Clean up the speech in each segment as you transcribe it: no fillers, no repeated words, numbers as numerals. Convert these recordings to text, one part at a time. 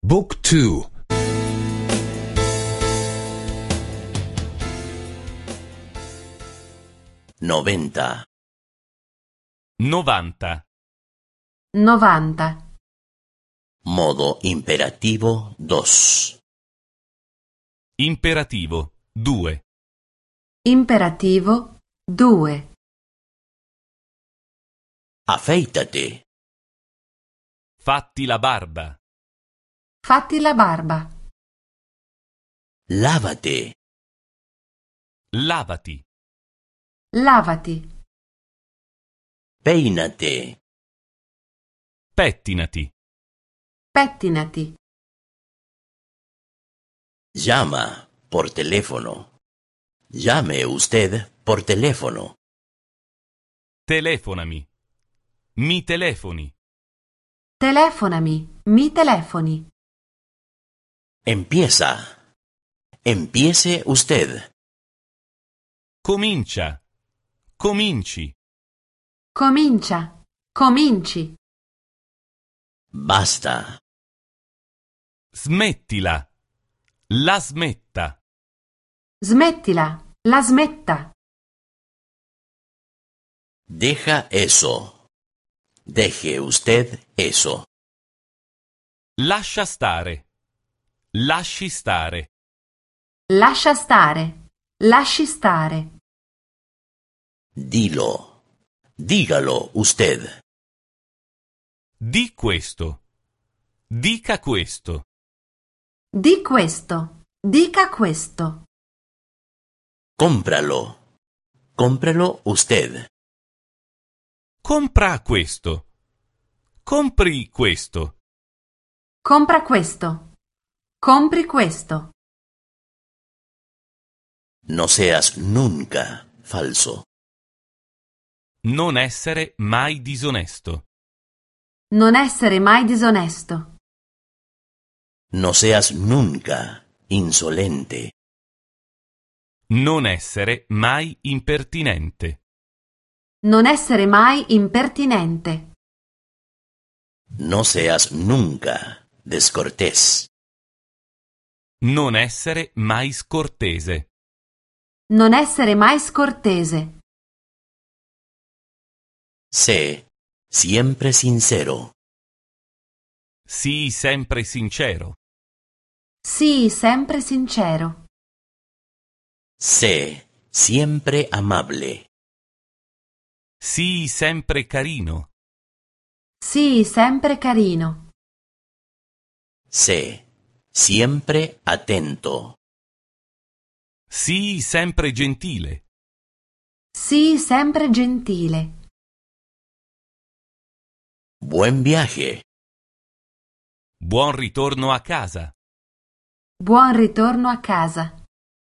Book 2. 90. 90. 90. Modo imperativo 2. Imperativo 2. Imperativo 2. Afeítate. Fatti la barba. Fatti la barba. Lávate. Lavati. Lavati. Peínate. Pettinati. Pettinati. Llama por teléfono. Llame usted por teléfono. Telefonami. Mi telefoni. Telefonami. Mi telefoni. Empieza. Empiece usted. Comincia. Cominci. Comincia. Cominci. Basta. Smettila. La smetta. Smettila. La smetta. Deja eso. Deje usted eso. Lascia stare. Lasci stare. Lascia stare. Lasci stare. Dilo. Dígalo usted. Di questo. Dica questo. Di questo. Dica questo. Cómpralo. Cómprelo usted. Compra questo. Compri questo. Compra questo. Compri questo. No seas nunca falso. Non essere mai disonesto. Non essere mai disonesto. No seas nunca insolente. Non essere mai impertinente. Non essere mai impertinente. No seas nunca descortés. Non essere mai scortese. Non essere mai scortese. Sé siempre sincero. Sii sempre sincero. Sii sempre sincero. Sé siempre amable. Sii sempre carino. Sii sempre carino. Sé siempre atento. Sii sempre gentile. Sii sempre gentile. Buen viaje. Buon ritorno a casa. Buon ritorno a casa.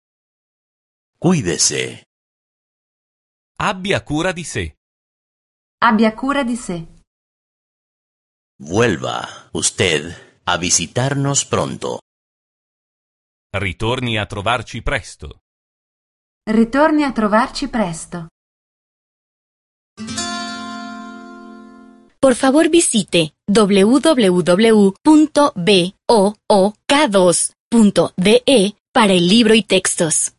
Cuídese. Abbia cura di sé. Abbia cura di sé. Vuelva usted a visitarnos pronto. Ritorni a trovarci presto. Ritorni a trovarci presto. Por favor visite www.book2.de para el libro y textos.